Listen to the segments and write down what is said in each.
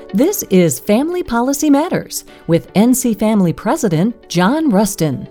This is Family Policy Matters with NC Family President John Rustin.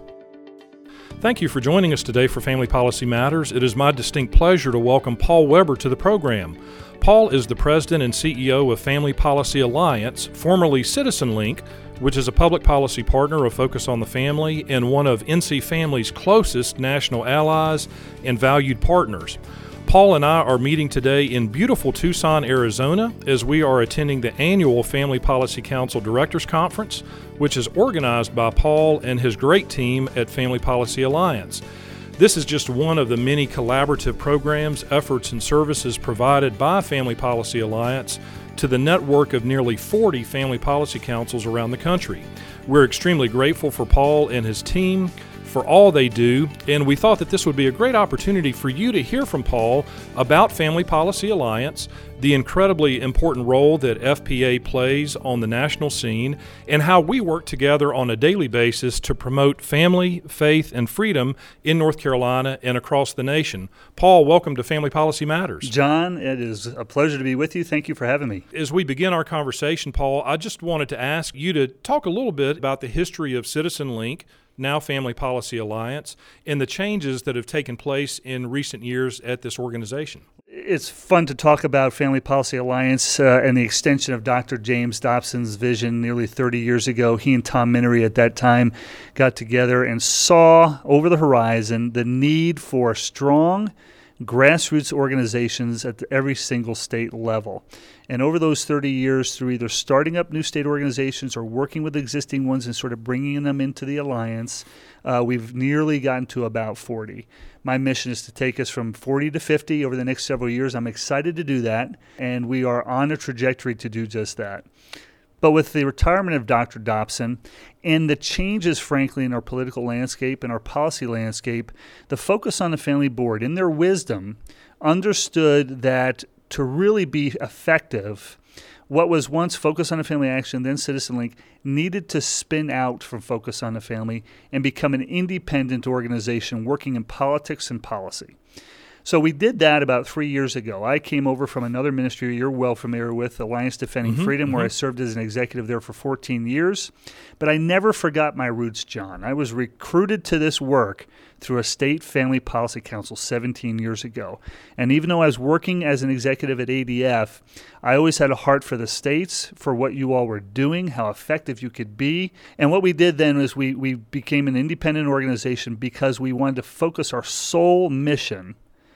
Thank you for joining us today for Family Policy Matters. It is my distinct pleasure to welcome Paul Weber to the program. Paul is the President and CEO of Family Policy Alliance, formerly CitizenLink, which is a public policy partner of Focus on the Family and one of NC Family's closest national allies and valued partners. Paul and I are meeting today in beautiful Tucson, Arizona, as we are attending the annual Family Policy Council Directors Conference, which is organized by Paul and his great team at Family Policy Alliance. This is just one of the many collaborative programs, efforts, and services provided by Family Policy Alliance to the network of nearly 40 family policy councils around the country. We're extremely grateful for Paul and his team for all they do, and we thought that this would be a great opportunity for you to hear from Paul about Family Policy Alliance, the incredibly important role that FPA plays on the national scene, and how we work together on a daily basis to promote family, faith, and freedom in North Carolina and across the nation. Paul, welcome to Family Policy Matters. John, it is a pleasure to be with you. Thank you for having me. As we begin our conversation, Paul, I just wanted to ask you to talk a little bit about the history of CitizenLink, now Family Policy Alliance, and the changes that have taken place in recent years at this organization. It's fun to talk about Family Policy Alliance and the extension of Dr. James Dobson's vision nearly 30 years ago. He and Tom Minery at that time got together and saw over the horizon the need for strong grassroots organizations at every single state level. And over those 30 years, through either starting up new state organizations or working with existing ones and sort of bringing them into the alliance, we've nearly gotten to about 40. My mission is to take us from 40 to 50 over the next several years. I'm excited to do that, and we are on a trajectory to do just that. But with the retirement of Dr. Dobson and the changes, frankly, in our political landscape and our policy landscape, the Focus on the Family Board, in their wisdom, understood that to really be effective, what was once Focus on the Family Action, then CitizenLink, needed to spin out from Focus on the Family and become an independent organization working in politics and policy. So we did that about 3 years ago. I came over from another ministry you're well familiar with, Alliance Defending Freedom, where I served as an executive there for 14 years. But I never forgot my roots, John. I was recruited to this work through a state family policy council 17 years ago. And even though I was working as an executive at ADF, I always had a heart for the states, for what you all were doing, how effective you could be. And what we did then was we became an independent organization because we wanted to focus our sole mission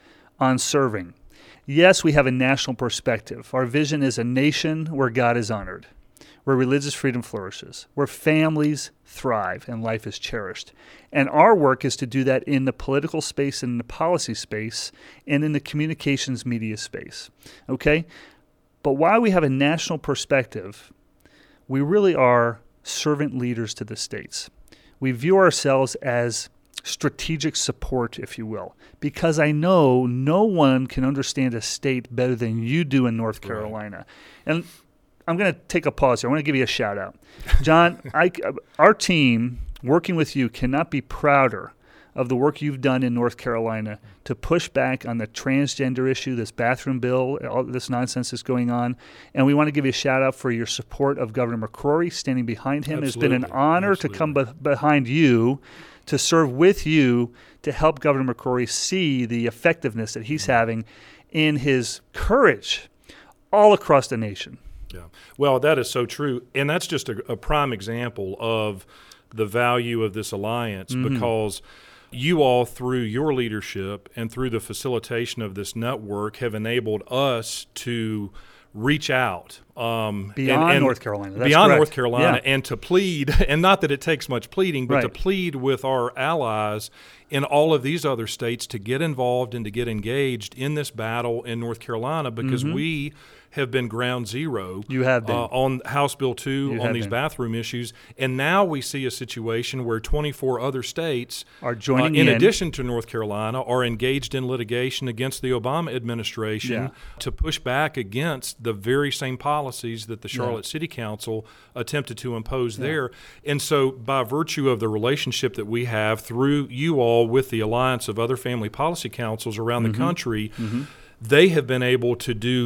on serving. Yes, we have a national perspective. Our vision is a nation where God is honored, where religious freedom flourishes, where families thrive and life is cherished. And our work is to do that in the political space, in the policy space, and in the communications media space. Okay? But while we have a national perspective, we really are servant leaders to the states. We view ourselves as strategic support, if you will, because I know no one can understand a state better than you do in North Carolina. Right. And I'm going to take a pause here. I want to give you a shout out. John, our team working with you cannot be prouder of the work you've done in North Carolina to push back on the transgender issue, this bathroom bill, all this nonsense that's going on. And we want to give you a shout out for your support of Governor McCrory, standing behind him. Absolutely. It's been an honor to come behind you, to serve with you, to help Governor McCrory see the effectiveness that he's having in his courage all across the nation. Yeah, well, that is so true. And that's just a prime example of the value of this alliance, because you all, through your leadership and through the facilitation of this network, have enabled us to reach out beyond North Carolina. That's beyond correct. North Carolina, yeah. And to plead, and not that it takes much pleading, but right. to plead with our allies in all of these other states to get involved and to get engaged in this battle in North Carolina, because we have been ground zero. You have been. On House Bill 2 on these been. bathroom issues. And now we see a situation where 24 other states are joining in addition to North Carolina, are engaged in litigation against the Obama administration to push back against the very same policies that the Charlotte City Council attempted to impose there. And so by virtue of the relationship that we have through you all with the alliance of other family policy councils around the country, they have been able to do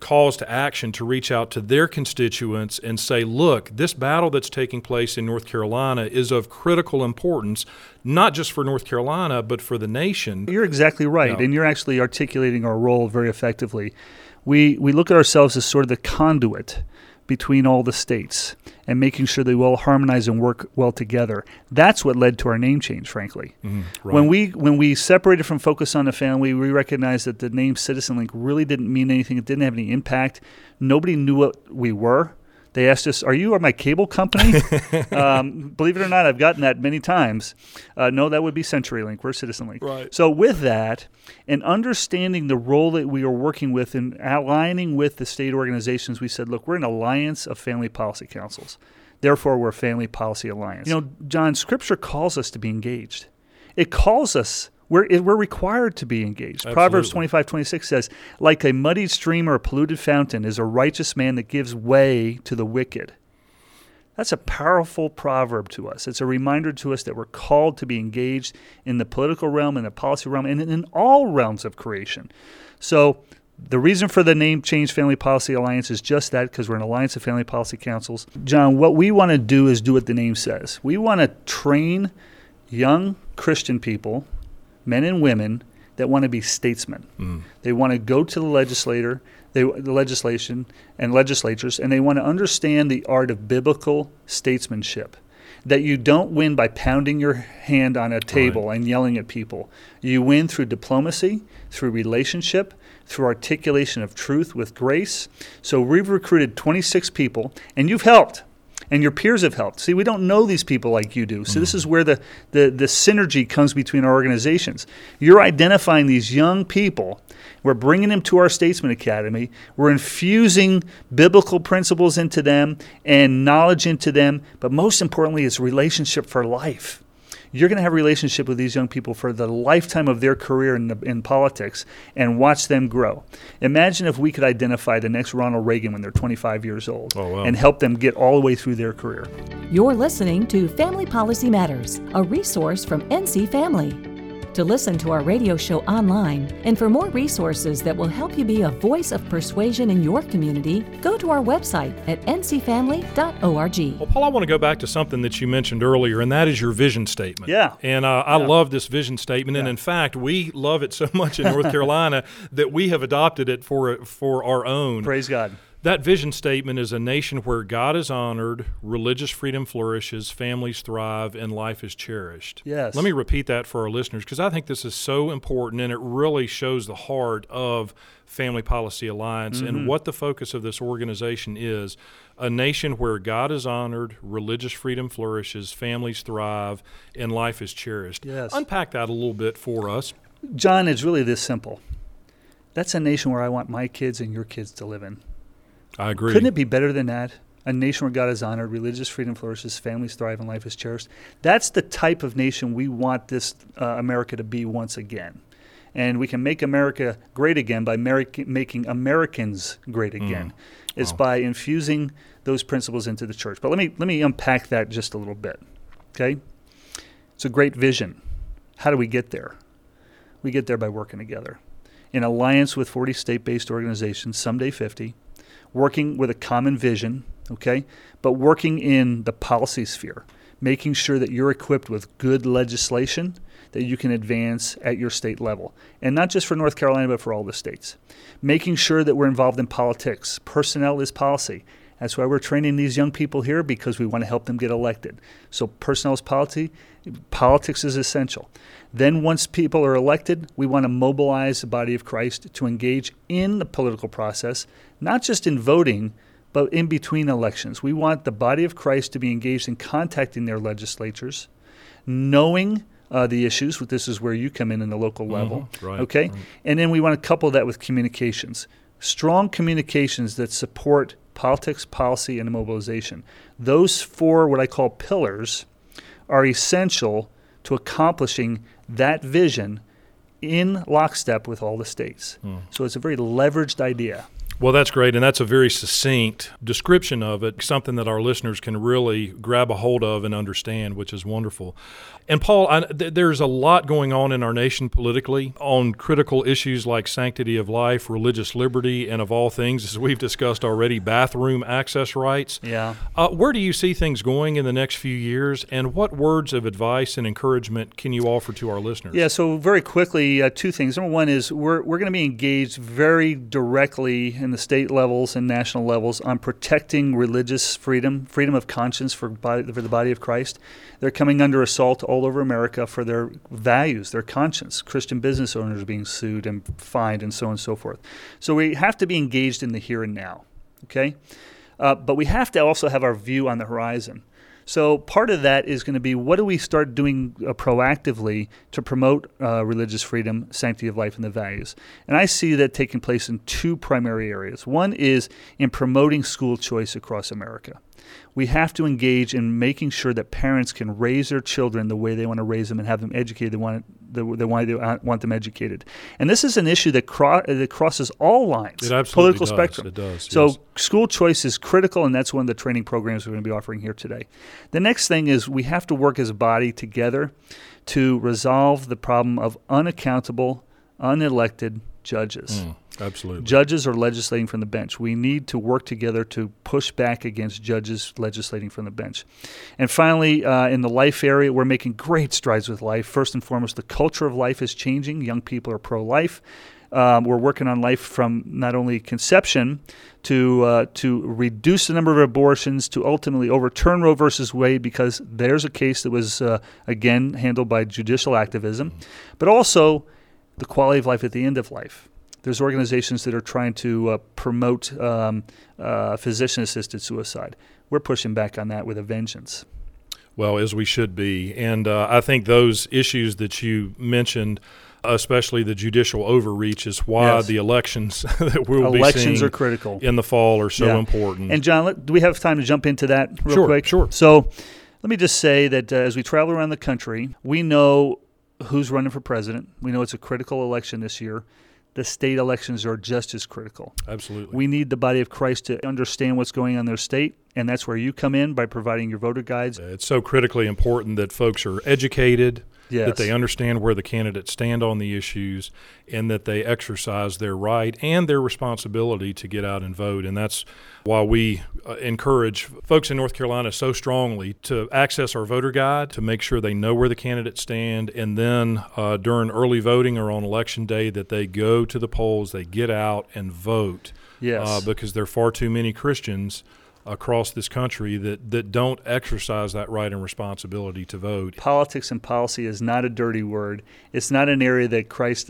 calls to action to reach out to their constituents and say, look, this battle that's taking place in North Carolina is of critical importance, not just for North Carolina, but for the nation. You're exactly right, and you're actually articulating our role very effectively. We look at ourselves as sort of the conduit between all the states and making sure they all harmonize and work well together. That's what led to our name change, frankly. Right. When we separated from Focus on the Family, we recognized that the name CitizenLink really didn't mean anything. It didn't have any impact. Nobody knew what we were. They asked us, are you my cable company? Believe it or not, I've gotten that many times. No, that would be CenturyLink. We're CitizenLink. Right. So with that, and understanding the role that we are working with and aligning with the state organizations, we said, look, we're an alliance of family policy councils. Therefore, we're a family policy alliance. You know, John, Scripture calls us to be engaged. It calls us. We're required to be engaged. Absolutely. Proverbs 25:26 says, like a muddied stream or a polluted fountain is a righteous man that gives way to the wicked. That's a powerful proverb to us. It's a reminder to us that we're called to be engaged in the political realm, in the policy realm, and in all realms of creation. So the reason for the name change, Family Policy Alliance, is just that, because we're an alliance of family policy councils. John, what we want to do is do what the name says. We want to train young Christian people, men and women, that want to be statesmen. They want to go to the legislation and legislatures, and they want to understand the art of biblical statesmanship. That you don't win by pounding your hand on a table and yelling at people. You win through diplomacy, through relationship, through articulation of truth with grace. So we've recruited 26 people, and you've helped. And your peers have helped. See, we don't know these people like you do. So this is where the synergy comes between our organizations. You're identifying these young people. We're bringing them to our Statesman Academy. We're infusing biblical principles into them and knowledge into them. But most importantly, it's relationship for life. You're going to have a relationship with these young people for the lifetime of their career in politics and watch them grow. Imagine if we could identify the next Ronald Reagan when they're 25 years old and help them get all the way through their career. You're listening to Family Policy Matters, a resource from NC Family. To listen to our radio show online and for more resources that will help you be a voice of persuasion in your community, go to our website at ncfamily.org. Well, Paul, I want to go back to something that you mentioned earlier, and that is your vision statement. Yeah. And I love this vision statement. And in fact, we love it so much in North Carolina that we have adopted it for our own. Praise God. That vision statement is a nation where God is honored, religious freedom flourishes, families thrive, and life is cherished. Yes. Let me repeat that for our listeners, because I think this is so important, and it really shows the heart of Family Policy Alliance and what the focus of this organization is. A nation where God is honored, religious freedom flourishes, families thrive, and life is cherished. Yes. Unpack that a little bit for us. John, it's really this simple. That's a nation where I want my kids and your kids to live in. I agree. Couldn't it be better than that? A nation where God is honored, religious freedom flourishes, families thrive, and life is cherished. That's the type of nation we want this America to be once again. And we can make America great again by making Americans great again. It's by infusing those principles into the church. But let me unpack that just a little bit. Okay? It's a great vision. How do we get there? We get there by working together. In alliance with 40 state-based organizations, someday 50, working with a common vision, okay, but working in the policy sphere, making sure that you're equipped with good legislation that you can advance at your state level. And not just for North Carolina, but for all the states. Making sure that we're involved in politics. Personnel is policy. That's why we're training these young people here, because we want to help them get elected. So personnel is policy. Politics is essential. Then once people are elected, we want to mobilize the body of Christ to engage in the political process, not just in voting, but in between elections. We want the body of Christ to be engaged in contacting their legislatures, knowing the issues. This is where you come in the local level. Right, okay? Right. And then we want to couple that with communications. Strong communications that support politics, policy, and mobilization. Those four, what I call pillars, are essential to accomplishing that vision in lockstep with all the states. So it's a very leveraged idea. Well, that's great, and that's a very succinct description of it, something that our listeners can really grab a hold of and understand, which is wonderful. And Paul, there's a lot going on in our nation politically on critical issues like sanctity of life, religious liberty, and of all things, as we've discussed already, bathroom access rights. Yeah. Where do you see things going in the next few years, and what words of advice and encouragement can you offer to our listeners? Yeah, so very quickly, two things. Number one is we're going to be engaged very directly in the state levels and national levels on protecting religious freedom of conscience for the body of Christ. They're coming under assault all over America for their values, their conscience. Christian business owners are being sued and fined and so on and so forth. So we have to be engaged in the here and now, okay? But we have to also have our view on the horizon. So part of that is going to be, what do we start doing proactively to promote religious freedom, sanctity of life, and the values? And I see that taking place in two primary areas. One is in promoting school choice across America. We have to engage in making sure that parents can raise their children the way they want to raise them and have them educated. They want them educated. And this is an issue that crosses all lines, it absolutely political does. spectrum. It does. So yes. School choice is critical, and that's one of the training programs we're going to be offering here today. The next thing is we have to work as a body together to resolve the problem of unaccountable, unelected judges. Absolutely. Judges are legislating from the bench. We need to work together to push back against judges legislating from the bench. And finally, in the life area, we're making great strides with life. First and foremost, the culture of life is changing. Young people are pro-life. We're working on life from not only conception to reduce the number of abortions, to ultimately overturn Roe versus Wade, because there's a case that was, again, handled by judicial activism, but also the quality of life at the end of life. There's organizations that are trying to promote physician-assisted suicide. We're pushing back on that with a vengeance. Well, as we should be. And I think those issues that you mentioned, especially the judicial overreach, is why the elections that we'll be seeing are critical in the fall are so important. And John, do we have time to jump into that real quick? Sure. So let me just say that as we travel around the country, we know who's running for president. We know it's a critical election this year. The state elections are just as critical. Absolutely. We need the body of Christ to understand what's going on in their state, and that's where you come in by providing your voter guides. It's so critically important that folks are educated, Yes. that they understand where the candidates stand on the issues, and that they exercise their right and their responsibility to get out and vote. And that's why we encourage folks in North Carolina so strongly to access our voter guide, to make sure they know where the candidates stand, and then during early voting or on election day that they go to the polls, they get out and vote. Yes. Because there are far too many Christians across this country that don't exercise that right and responsibility to vote. Politics and policy is not a dirty word. It's not an area that Christ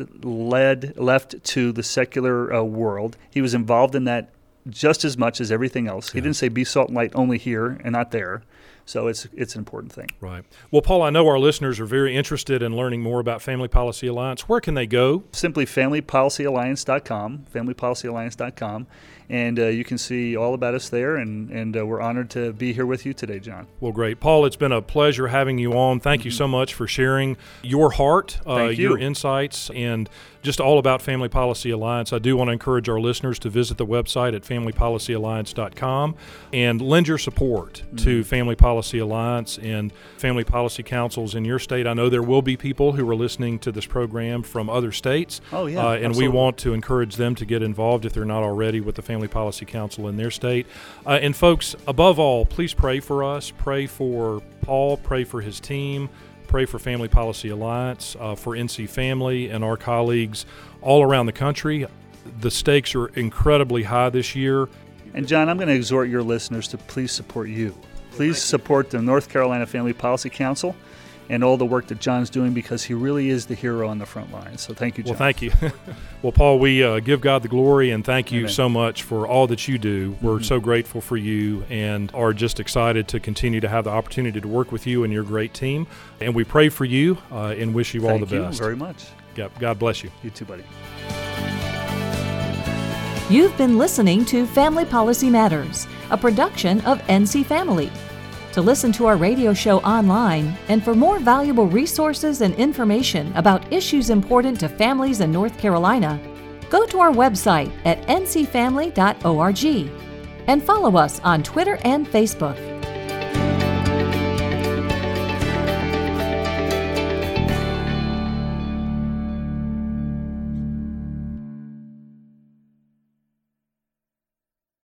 left to the secular world. He was involved in that just as much as everything else. He didn't say be salt and light only here and not there. So it's an important thing. Right. Well, Paul, I know our listeners are very interested in learning more about Family Policy Alliance. Where can they go? Simply familypolicyalliance.com, familypolicyalliance.com, and you can see all about us there, and we're honored to be here with you today, John. Well, great. Paul, it's been a pleasure having you on. Thank you so much for sharing your heart, your insights, and just all about Family Policy Alliance. I do want to encourage our listeners to visit the website at familypolicyalliance.com and lend your support to Family Policy Alliance and family policy councils in your state. I know there will be people who are listening to this program from other states. Oh, yeah. And absolutely. we want to encourage them to get involved if they're not already with the Family Policy Council in their state. And folks, above all, please pray for us. Pray for Paul. Pray for his team. Pray for Family Policy Alliance, for NC Family and our colleagues all around the country. The stakes are incredibly high this year. And John, I'm going to exhort your listeners to please support you. Please support the North Carolina Family Policy Council and all the work that John's doing, because he really is the hero on the front line. So thank you, John. Well, thank you. Well, Paul, we give God the glory, and thank you Amen. so much for all that you do. We're so grateful for you and are just excited to continue to have the opportunity to work with you and your great team. And we pray for you and wish you all the best. Thank you very much. God bless you. You too, buddy. You've been listening to Family Policy Matters, a production of NC Family. To listen to our radio show online and for more valuable resources and information about issues important to families in North Carolina, go to our website at ncfamily.org and follow us on Twitter and Facebook.